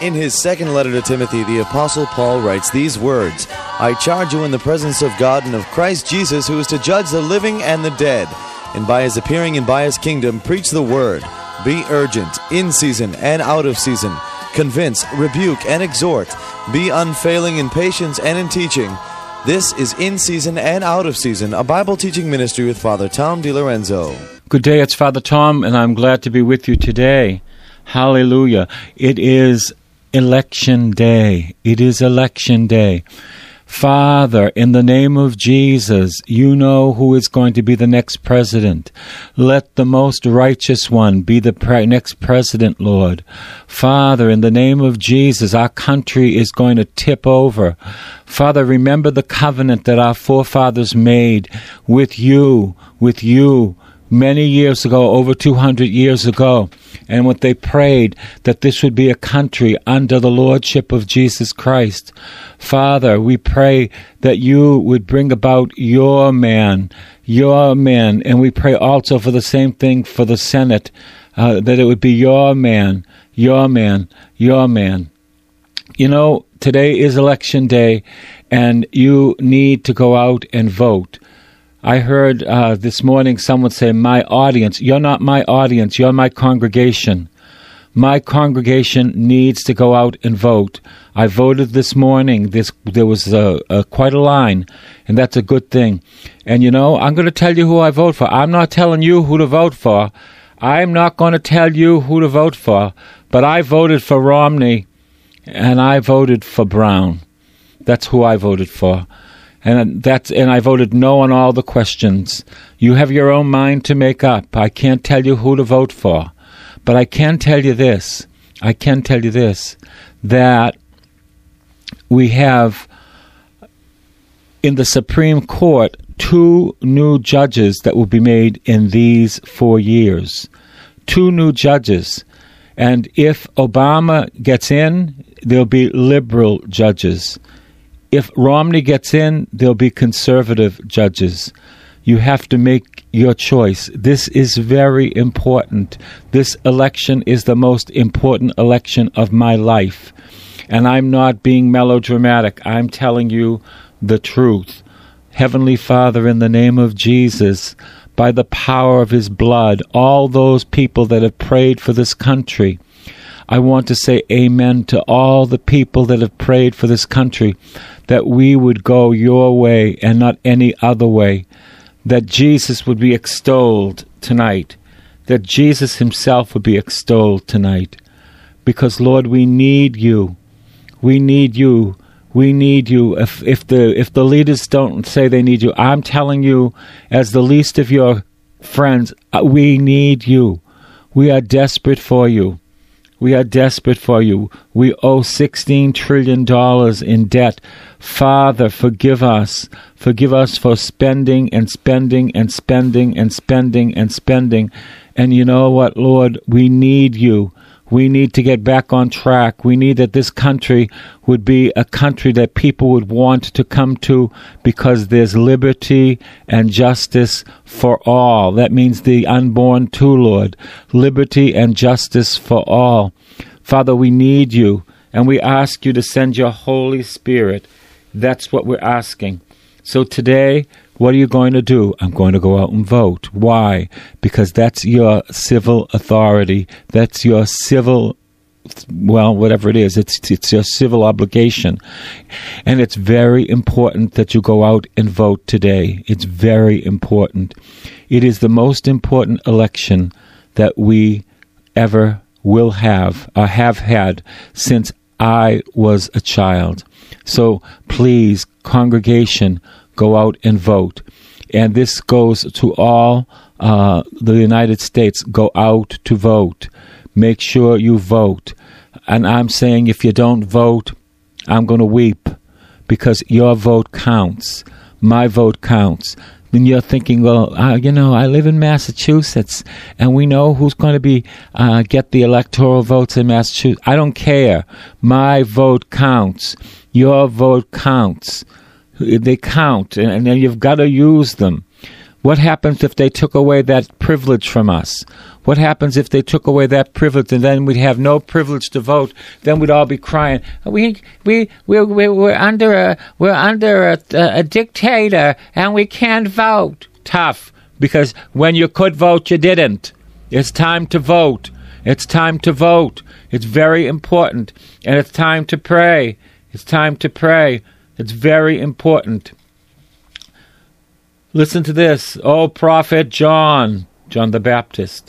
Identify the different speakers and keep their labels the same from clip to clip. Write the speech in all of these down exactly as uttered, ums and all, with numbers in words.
Speaker 1: In his second letter to Timothy, the Apostle Paul writes these words, I charge you in the presence of God and of Christ Jesus, who is to judge the living and the dead, and by his appearing and by his kingdom, preach the word. Be urgent, in season and out of season. Convince, rebuke, and exhort. Be unfailing in patience and in teaching. This is In Season and Out of Season, a Bible teaching ministry with Father Tom DiLorenzo.
Speaker 2: Good day, it's Father Tom, and I'm glad to be with you today. Hallelujah. It is Election Day. It is Election Day. Father, in the name of Jesus, you know who is going to be the next president. Let the most righteous one be the pre- next president, Lord. Father, in the name of Jesus, our country is going to tip over. Father, remember the covenant that our forefathers made with you, with you, many years ago, over two hundred years ago, and what they prayed, that this would be a country under the lordship of Jesus Christ. Father, we pray that you would bring about your man, your man, and we pray also for the same thing for the Senate, uh, that it would be your man, your man, your man. You know, today is Election Day, and you need to go out and vote. I heard uh, this morning someone say, my audience. You're not my audience. You're my congregation. My congregation needs to go out and vote. I voted this morning. This, there was a, a, quite a line, and that's a good thing. And, you know, I'm going to tell you who I vote for. I'm not telling you who to vote for. I'm not going to tell you who to vote for. But I voted for Romney, and I voted for Brown. That's who I voted for. And that's and I voted no on all the questions. You have your own mind to make up. I can't tell you who to vote for. But I can tell you this. I can tell you this, that we have in the Supreme Court two new judges that will be made in these four years. Two new judges. And if Obama gets in, there'll be liberal judges. If Romney gets in, there'll be conservative judges. You have to make your choice. This is very important. This election is the most important election of my life. And I'm not being melodramatic. I'm telling you the truth. Heavenly Father, in the name of Jesus, by the power of his blood, all those people that have prayed for this country, I want to say amen to all the people that have prayed for this country, that we would go your way and not any other way, that Jesus would be extolled tonight, that Jesus himself would be extolled tonight. Because, Lord, we need you. We need you. We need you. If, if the if the leaders don't say they need you, I'm telling you, as the least of your friends, we need you. We are desperate for you. We are desperate for you. We owe sixteen trillion dollars in debt. Father, forgive us. Forgive us for spending and spending and spending and spending and spending. And you know what, Lord? We need you. We need to get back on track. We need that this country would be a country that people would want to come to because there's liberty and justice for all. That means the unborn too, Lord. Liberty and justice for all. Father, we need you, and we ask you to send your Holy Spirit. That's what we're asking. So today, what are you going to do? I'm going to go out and vote. Why? Because that's your civil authority. That's your civil, well, whatever it is. It's it's your civil obligation. And it's very important that you go out and vote today. It's very important. It is the most important election that we ever will have, or have had, since I was a child. So please, congregation, go out and vote. And this goes to all uh, the United States. Go out to vote. Make sure you vote. And I'm saying if you don't vote, I'm going to weep, because your vote counts. My vote counts. Then you're thinking, well, uh, you know, I live in Massachusetts, and we know who's going to be uh, get the electoral votes in Massachusetts. I don't care. My vote counts. Your vote counts. They count, and, and you've got to use them. What happens if they took away that privilege from us? What happens if they took away that privilege and then we'd have no privilege to vote? Then we'd all be crying. We we we we we're under a we're under a, a dictator and we can't vote. Tough, because when you could vote, you didn't. It's time to vote. It's time to vote. It's very important, and it's time to pray. It's time to pray. It's very important. Listen to this. O prophet John, John the Baptist.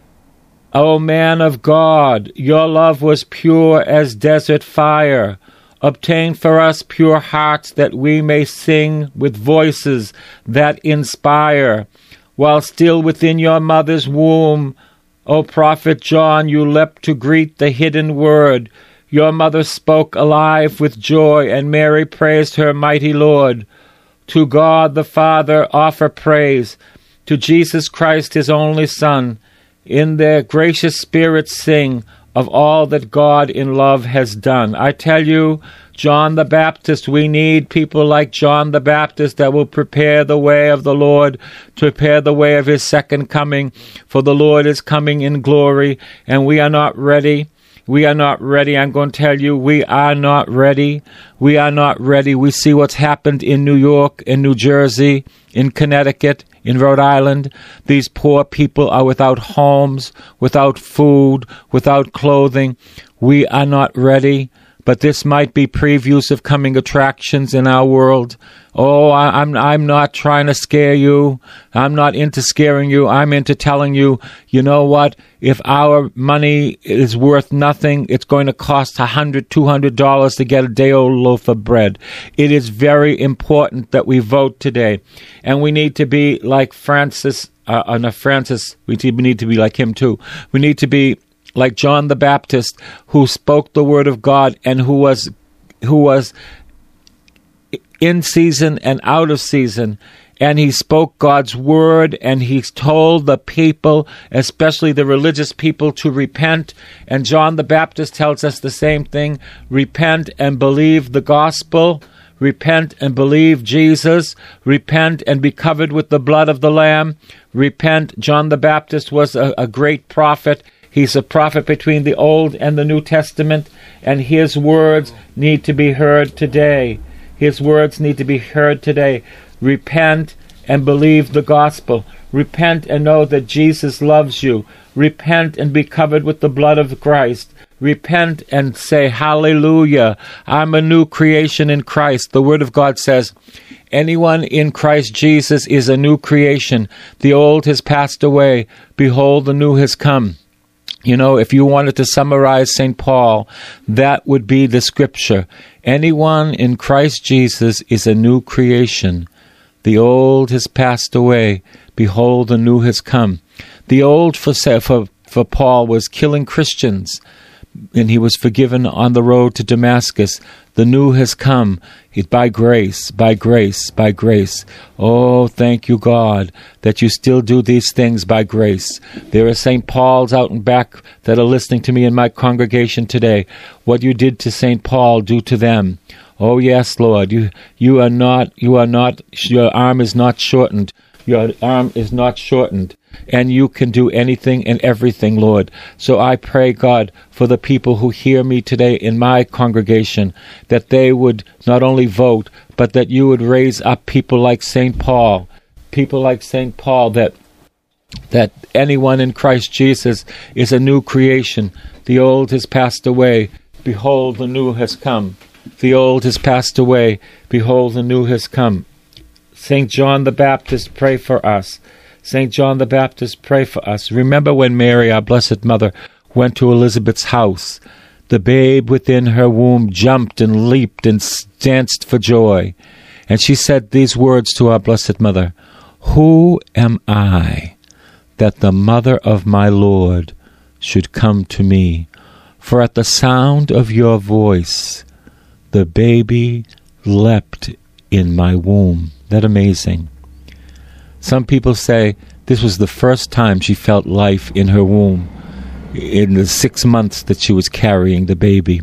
Speaker 2: O man of God, your love was pure as desert fire. Obtain for us pure hearts that we may sing with voices that inspire. While still within your mother's womb, O prophet John, you leapt to greet the hidden word. Your mother spoke alive with joy, and Mary praised her mighty Lord. To God the Father offer praise, to Jesus Christ his only Son. In their gracious spirits sing of all that God in love has done. I tell you, John the Baptist, we need people like John the Baptist that will prepare the way of the Lord, to prepare the way of his second coming, for the Lord is coming in glory, and we are not ready. We are not ready. I'm going to tell you, we are not ready. We are not ready. We see what's happened in New York, in New Jersey, in Connecticut, in Rhode Island. These poor people are without homes, without food, without clothing. We are not ready. But this might be previews of coming attractions in our world. Oh, I, I'm I'm not trying to scare you. I'm not into scaring you. I'm into telling you, you know what? If our money is worth nothing, it's going to cost one hundred dollars, two hundred dollars to get a day-old loaf of bread. It is very important that we vote today. And we need to be like Francis, uh, uh, not Francis, we need to be like him too. We need to be like John the Baptist, who spoke the word of God and who was who was in season and out of season. And he spoke God's word, and he told the people, especially the religious people, to repent. And John the Baptist tells us the same thing. Repent and believe the gospel. Repent and believe Jesus. Repent and be covered with the blood of the Lamb. Repent. John the Baptist was a, a great prophet. He's a prophet between the Old and the New Testament, and his words need to be heard today. His words need to be heard today. Repent and believe the gospel. Repent and know that Jesus loves you. Repent and be covered with the blood of Christ. Repent and say, hallelujah, I'm a new creation in Christ. The Word of God says, anyone in Christ Jesus is a new creation. The old has passed away. Behold, the new has come. You know, if you wanted to summarize Saint Paul, that would be the scripture. Anyone in Christ Jesus is a new creation. The old has passed away. Behold, the new has come. The old for, for, for Paul was killing Christians, and he was forgiven on the road to Damascus. The new has come. It's by grace, by grace, by grace. Oh, thank you, God, that you still do these things by grace. There are Saint Paul's out and back that are listening to me in my congregation today. What you did to Saint Paul, do to them. Oh, yes, Lord, you you are not, you are not, your arm is not shortened. Your arm is not shortened. And you can do anything and everything, Lord. So I pray, God, for the people who hear me today in my congregation, that they would not only vote, but that you would raise up people like Saint Paul, people like Saint Paul, that that anyone in Christ Jesus is a new creation. The old has passed away. Behold, the new has come. The old has passed away. Behold, the new has come. Saint John the Baptist, pray for us. Saint John the Baptist, pray for us. Remember when Mary, our Blessed Mother, went to Elizabeth's house. The babe within her womb jumped and leaped and danced for joy. And she said these words to our Blessed Mother, who am I that the mother of my Lord should come to me? For at the sound of your voice, the baby leapt in my womb. Isn't that amazing? Some people say this was the first time she felt life in her womb, in the six months that she was carrying the baby.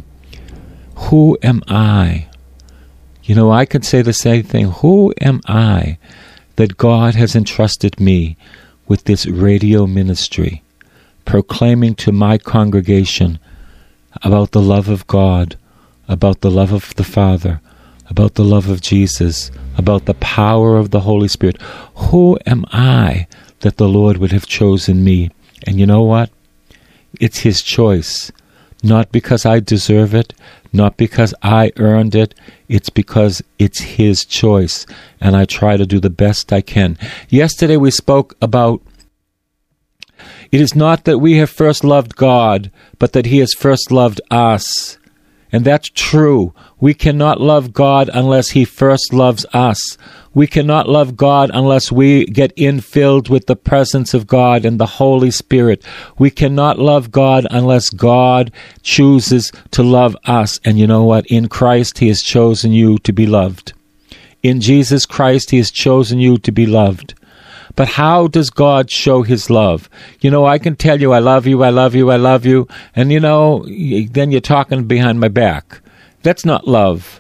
Speaker 2: Who am I? You know, I could say the same thing. Who am I that God has entrusted me with this radio ministry, proclaiming to my congregation about the love of God, about the love of the Father, about the love of Jesus, about the power of the Holy Spirit. Who am I that the Lord would have chosen me? And you know what? It's His choice. Not because I deserve it, not because I earned it. It's because it's His choice. And I try to do the best I can. Yesterday we spoke about it is not that we have first loved God, but that He has first loved us. And that's true. We cannot love God unless He first loves us. We cannot love God unless we get infilled with the presence of God and the Holy Spirit. We cannot love God unless God chooses to love us. And you know what? In Christ, He has chosen you to be loved. In Jesus Christ, He has chosen you to be loved. But how does God show His love? You know, I can tell you, I love you, I love you, I love you. And, you know, then you're talking behind my back. That's not love.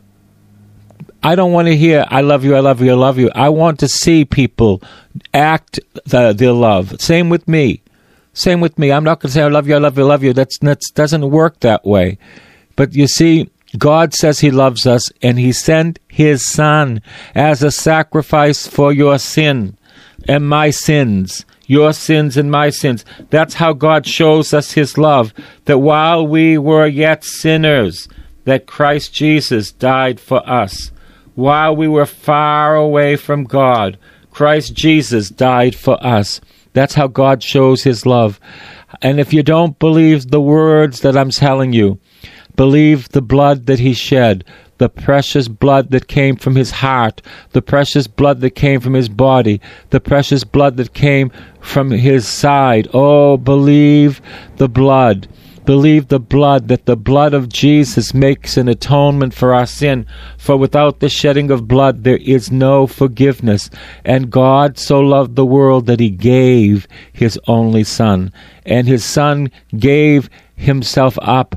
Speaker 2: I don't want to hear, I love you, I love you, I love you. I want to see people act the, their love. Same with me. Same with me. I'm not going to say, I love you, I love you, I love you. That's, that doesn't work that way. But you see, God says He loves us, and He sent His Son as a sacrifice for your sin. And my sins, your sins and my sins. That's how God shows us His love, that while we were yet sinners, that Christ Jesus died for us. While we were far away from God, Christ Jesus died for us. That's how God shows His love. And if you don't believe the words that I'm telling you, believe the blood that He shed, the precious blood that came from His heart, the precious blood that came from His body, the precious blood that came from His side. Oh, believe the blood. Believe the blood, that the blood of Jesus makes an atonement for our sin. For without the shedding of blood, there is no forgiveness. And God so loved the world that He gave His only Son. And His Son gave Himself up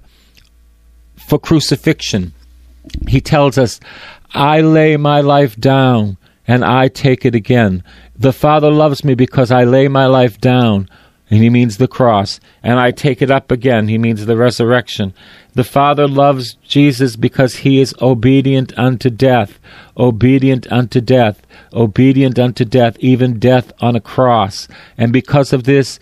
Speaker 2: for crucifixion. He tells us, I lay my life down and I take it again. The Father loves me because I lay my life down, and He means the cross, and I take it up again. He means the resurrection. The Father loves Jesus because He is obedient unto death, obedient unto death, obedient unto death, even death on a cross. And because of this,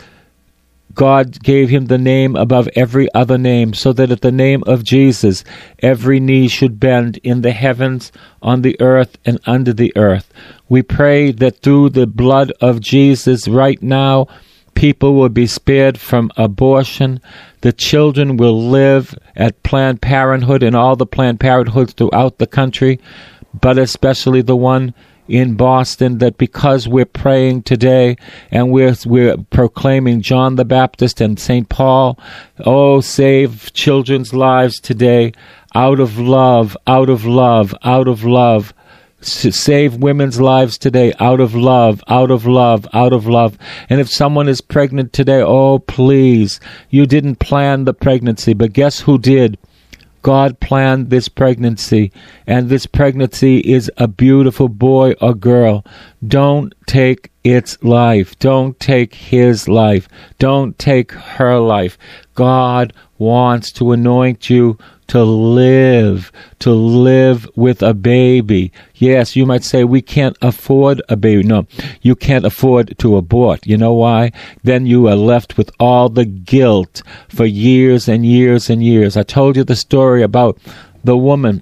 Speaker 2: God gave Him the name above every other name, so that at the name of Jesus, every knee should bend in the heavens, on the earth, and under the earth. We pray that through the blood of Jesus right now, people will be spared from abortion. The children will live at Planned Parenthood and all the Planned Parenthoods throughout the country, but especially the one in Boston, that because we're praying today and we're we're proclaiming John the Baptist and Saint Paul, oh, save children's lives today out of love, out of love, out of love. Save women's lives today out of love, out of love, out of love. And if someone is pregnant today, oh, please, you didn't plan the pregnancy, but guess who did? God planned this pregnancy, and this pregnancy is a beautiful boy or girl. Don't take its life. Don't take his life. Don't take her life. God wants to anoint you to live, to live with a baby. Yes, you might say, we can't afford a baby. No, you can't afford to abort. You know why? Then you are left with all the guilt for years and years and years. I told you the story about the woman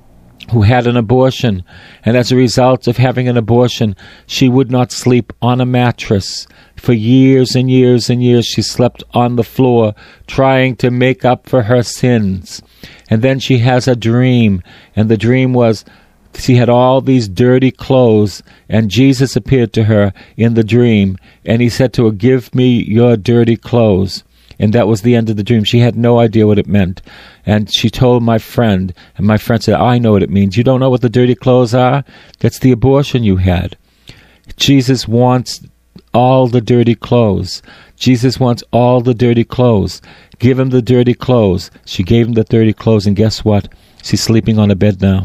Speaker 2: who had an abortion, and as a result of having an abortion, she would not sleep on a mattress. For years and years and years, she slept on the floor, trying to make up for her sins. And then she has a dream, and the dream was she had all these dirty clothes, and Jesus appeared to her in the dream, and He said to her, give me your dirty clothes. And that was the end of the dream. She had no idea what it meant. And she told my friend, and my friend said, I know what it means. You don't know what the dirty clothes are? That's the abortion you had. Jesus wants all the dirty clothes. Jesus wants all the dirty clothes. Give Him the dirty clothes. She gave Him the dirty clothes, and guess what? She's sleeping on a bed now.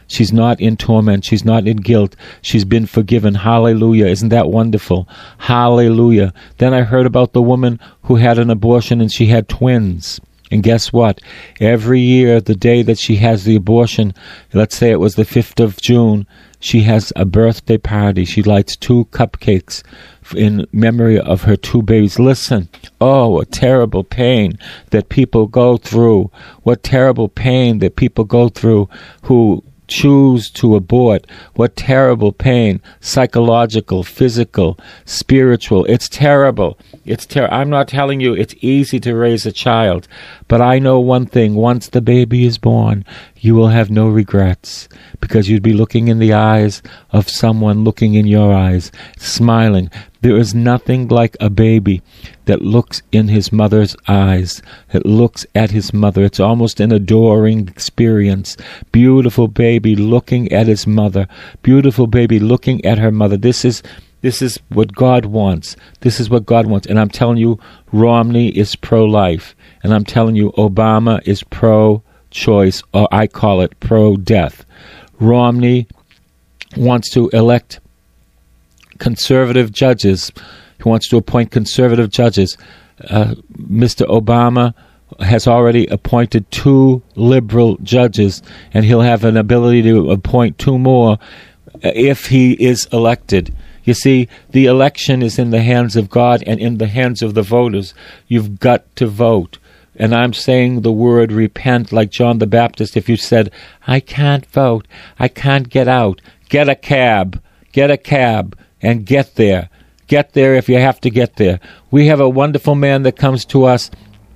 Speaker 2: She's not in torment. She's not in guilt. She's been forgiven. Hallelujah. Isn't that wonderful? Hallelujah. Then I heard about the woman who had an abortion and she had twins. And guess what? Every year, the day that she has the abortion, let's say it was the fifth of June, she has a birthday party. She lights two cupcakes in memory of her two babies. Listen, oh, what terrible pain that people go through. What terrible pain that people go through who choose to abort. What terrible pain, psychological, physical, spiritual. It's terrible. It's ter- I'm not telling you it's easy to raise a child, but I know one thing. Once the baby is born, you will have no regrets, because you'd be looking in the eyes of someone looking in your eyes, smiling. There is nothing like a baby that looks in his mother's eyes, that looks at his mother. It's almost an adoring experience. Beautiful baby looking at his mother. Beautiful baby looking at her mother. This is this is what God wants. This is what God wants. And I'm telling you, Romney is pro-life. And I'm telling you, Obama is pro-choice, or I call it pro-death. Romney wants to elect conservative judges. He wants to appoint conservative judges. Uh, Mister Obama has already appointed two liberal judges, and he'll have an ability to appoint two more if he is elected. You see, the election is in the hands of God and in the hands of the voters. You've got to vote. And I'm saying the word repent like John the Baptist. If you said, I can't vote, I can't get out, get a cab, get a cab, and get there. Get there if you have to get there. We have a wonderful man that comes to us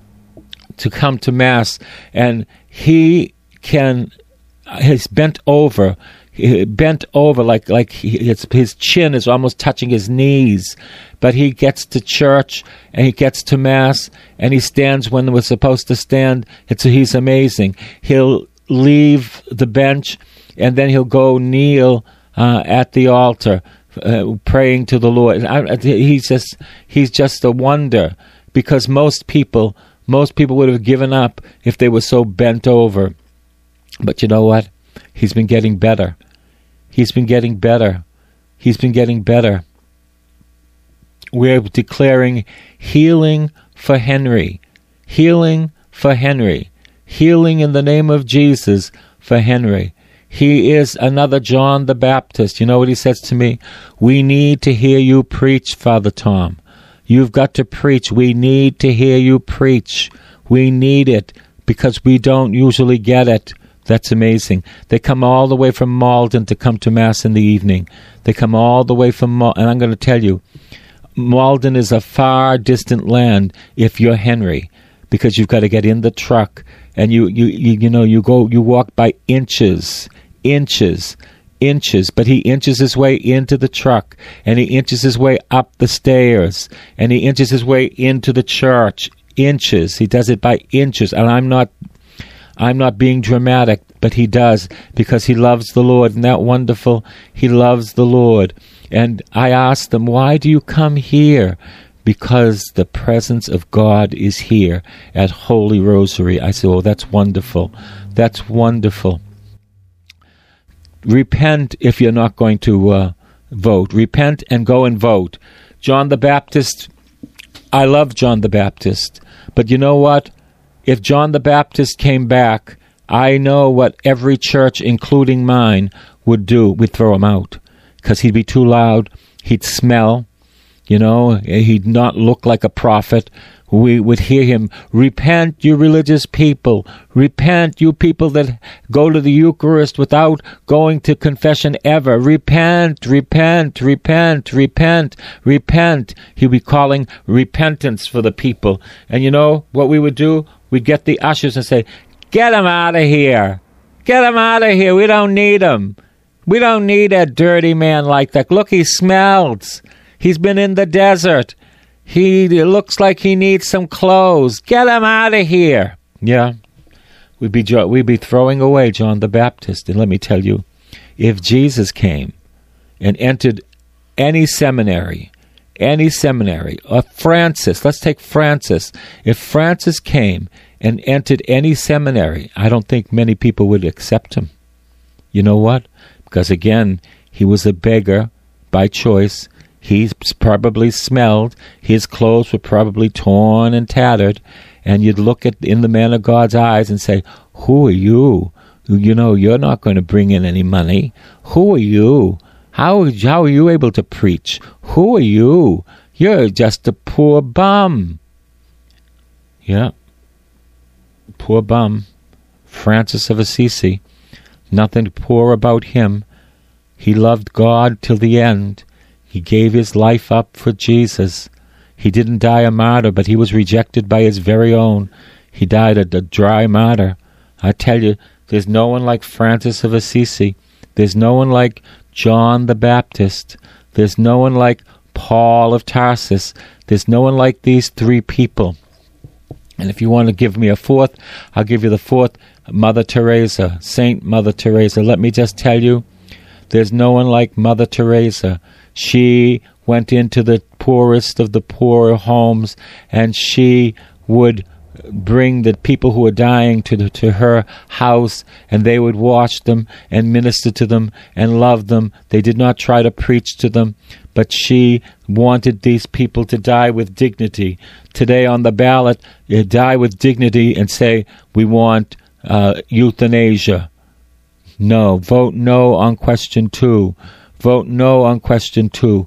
Speaker 2: to come to Mass, and he can, he's bent over, bent over like like he, his, his chin is almost touching his knees, but he gets to church and he gets to Mass and he stands when we're supposed to stand. It's he's amazing. He'll leave the bench and then he'll go kneel uh, at the altar, uh, praying to the Lord. I, he's just he's just a wonder, because most people most people would have given up if they were so bent over. But you know what? He's been getting better. He's been getting better. He's been getting better. We're declaring healing for Henry. Healing for Henry. Healing in the name of Jesus for Henry. He is another John the Baptist. You know what he says to me? We need to hear you preach, Father Tom. You've got to preach. We need to hear you preach. We need it, because we don't usually get it. That's amazing. They come all the way from Malden to come to Mass in the evening. They come all the way from Malden. And I'm going to tell you, Malden is a far distant land if you're Henry, because you've got to get in the truck and you, you, you, you know, you go, you walk by inches, inches, inches, but he inches his way into the truck, and he inches his way up the stairs, and he inches his way into the church, inches. He does it by inches, and I'm not I'm not being dramatic, but he does, because he loves the Lord. Isn't that wonderful? He loves the Lord. And I asked them, why do you come here? Because the presence of God is here at Holy Rosary. I said, oh, that's wonderful. That's wonderful. Repent if you're not going to uh, vote. Repent and go and vote. John the Baptist, I love John the Baptist. But you know what? If John the Baptist came back, I know what every church, including mine, would do. We'd throw him out, because he'd be too loud. He'd smell. You know, he'd not look like a prophet. We would hear him, repent, you religious people. Repent, you people that go to the Eucharist without going to confession ever. Repent, repent, repent, repent, repent. He'd be calling repentance for the people. And you know what we would do? We'd get the ushers and say, get him out of here. Get him out of here. We don't need him. We don't need a dirty man like that. Look, he smells. He's been in the desert. He looks like he needs some clothes. Get him out of here. Yeah. We'd be, we'd be throwing away John the Baptist. And let me tell you, if Jesus came and entered any seminary, any seminary, or Francis, let's take Francis. If Francis came and entered any seminary, I don't think many people would accept him. You know what? Because again, he was a beggar by choice. He probably smelled. His clothes were probably torn and tattered. And you'd look at in the man of God's eyes and say, who are you? You know, you're not going to bring in any money. Who are you? How, how are you able to preach? Who are you? You're just a poor bum. Yeah. Poor bum. Francis of Assisi. Nothing poor about him. He loved God till the end. He gave his life up for Jesus. He didn't die a martyr, but he was rejected by his very own. He died a, a dry martyr. I tell you, there's no one like Francis of Assisi. There's no one like John the Baptist. There's no one like Paul of Tarsus. There's no one like these three people. And if you want to give me a fourth, I'll give you the fourth, Mother Teresa, Saint Mother Teresa. Let me just tell you, there's no one like Mother Teresa. She went into the poorest of the poor homes, and she would bring the people who were dying to the, to her house, and they would wash them and minister to them and love them. They did not try to preach to them, but she wanted these people to die with dignity. Today on the ballot, you die with dignity and say, we want uh, euthanasia. No. Vote no on question two. Vote no on question two.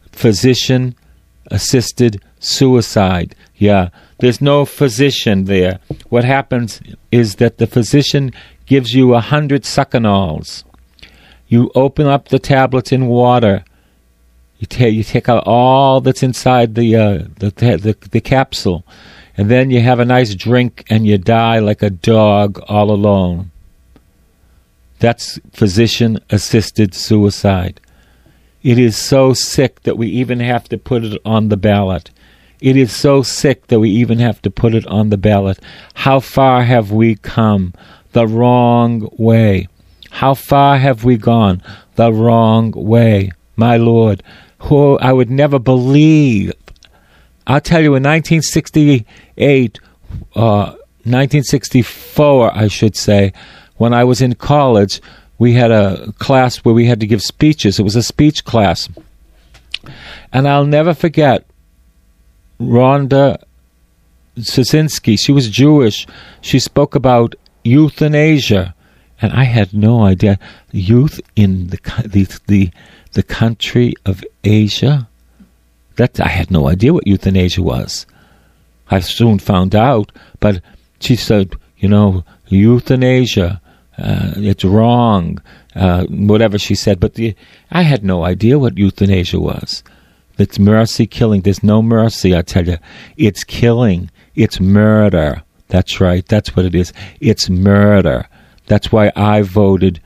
Speaker 2: Physician-assisted suicide. Yeah, there's no physician there. What happens is that the physician gives you a hundred sucranols. You open up the tablets in water. You, ta- you take out all that's inside the, uh, the, the the capsule, and then you have a nice drink, and you die like a dog all alone. That's physician-assisted suicide. It is so sick that we even have to put it on the ballot. It is so sick that we even have to put it on the ballot. How far have we come? The wrong way. How far have we gone? The wrong way. My Lord, who I would never believe. I'll tell you, in nineteen sixty-eight, uh, nineteen sixty-four, I should say, when I was in college, we had a class where we had to give speeches. It was a speech class. And I'll never forget Rhonda Szynski. She was Jewish. She spoke about euthanasia. And I had no idea. Youth in the the the, the country of Asia? That I had no idea what euthanasia was. I soon found out. But she said, you know, euthanasia. Uh, it's wrong, uh, whatever she said. But the, I had no idea what euthanasia was. It's mercy killing. There's no mercy, I tell you. It's killing. It's murder. That's right. That's what it is. It's murder. That's why I voted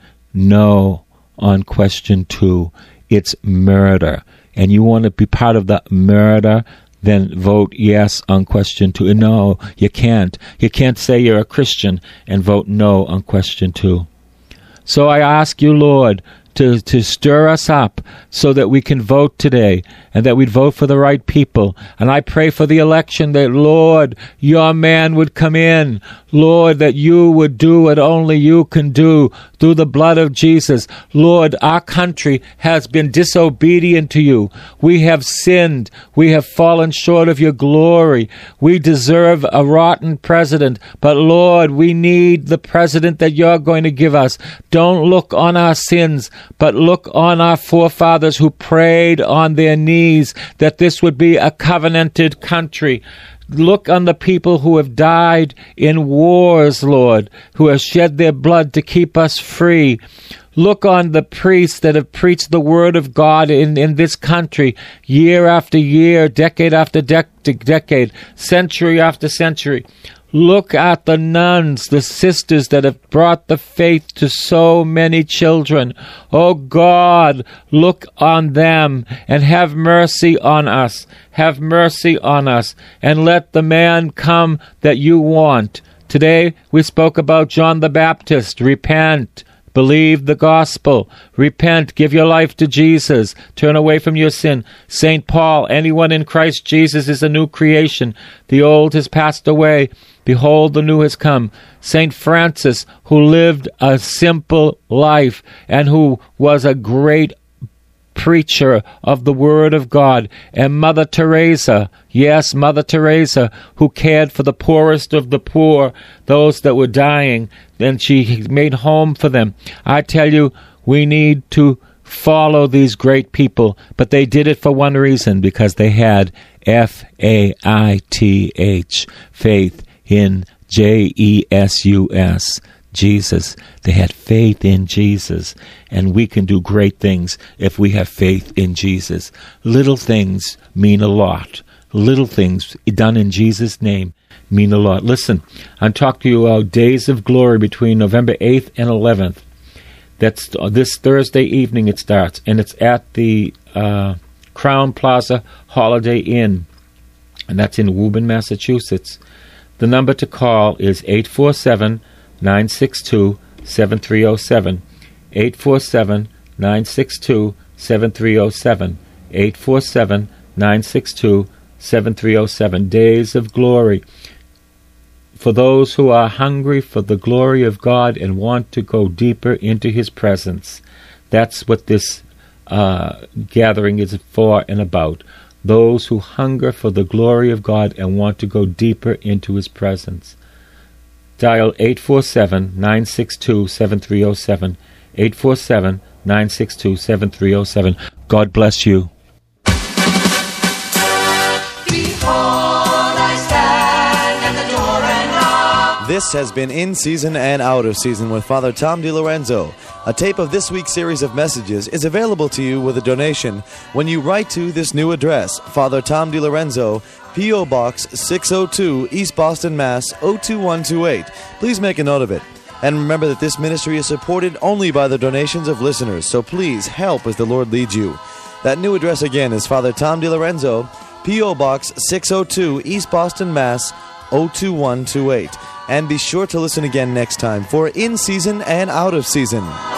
Speaker 2: no on question two. It's murder. And you want to be part of the murder, then vote yes on question two. No, you can't. You can't say you're a Christian and vote no on question two. So I ask you, Lord, to, to stir us up so that we can vote today and that we'd vote for the right people. And I pray for the election that, Lord, your man would come in. Lord, that you would do what only you can do through the blood of Jesus. Lord, our country has been disobedient to you. We have sinned. We have fallen short of your glory. We deserve a rotten president. But Lord, we need the president that you're going to give us. Don't look on our sins, but look on our forefathers who prayed on their knees that this would be a covenanted country. Look on the people who have died in wars, Lord, who have shed their blood to keep us free. Look on the priests that have preached the word of God in, in this country year after year, decade after de- decade, century after century. Look at the nuns, the sisters that have brought the faith to so many children. Oh God, look on them and have mercy on us. Have mercy on us and let the man come that you want. Today we spoke about John the Baptist. Repent, Believe the gospel. Repent. Give your life to Jesus. Turn away from your sin. Saint Paul, anyone in Christ Jesus is a new creation. The old has passed away. Behold, the new has come. Saint Francis, who lived a simple life and who was a great preacher of the Word of God, and Mother Teresa, yes, Mother Teresa, who cared for the poorest of the poor, those that were dying, and she made home for them. I tell you, we need to follow these great people, but they did it for one reason, because they had F A I T H, faith in J E S U S, Jesus. They had faith in Jesus, and we can do great things if we have faith in Jesus. Little things mean a lot. Little things done in Jesus' name mean a lot. Listen, I'm talking to you about Days of Glory between November eighth and eleventh. That's this Thursday evening it starts, and it's at the uh, Crown Plaza Holiday Inn, and that's in Woburn, Massachusetts. The number to call is eight four seven, nine six two, seven three zero seven, eight four seven, nine six two, seven three zero seven, eight four seven, nine six two, seven three zero seven. Days of Glory. For those who are hungry for the glory of God and want to go deeper into His presence. That's what this uh, gathering is for and about. Those who hunger for the glory of God and want to go deeper into His presence. Dial eight four seven, nine six two, seven three zero seven, eight four seven, nine six two, seven three zero seven. God bless you.
Speaker 1: This has been In Season and Out of Season with Father Tom DiLorenzo. A tape of this week's series of messages is available to you with a donation when you write to this new address, Father Tom DiLorenzo, P O. Box six oh two, East Boston, Mass. oh two one two eight. Please make a note of it. And remember that this ministry is supported only by the donations of listeners, so please help as the Lord leads you. That new address again is Father Tom DiLorenzo, P O. Box six oh two, East Boston, Mass. oh two one two eight. And be sure to listen again next time for In Season and Out of Season.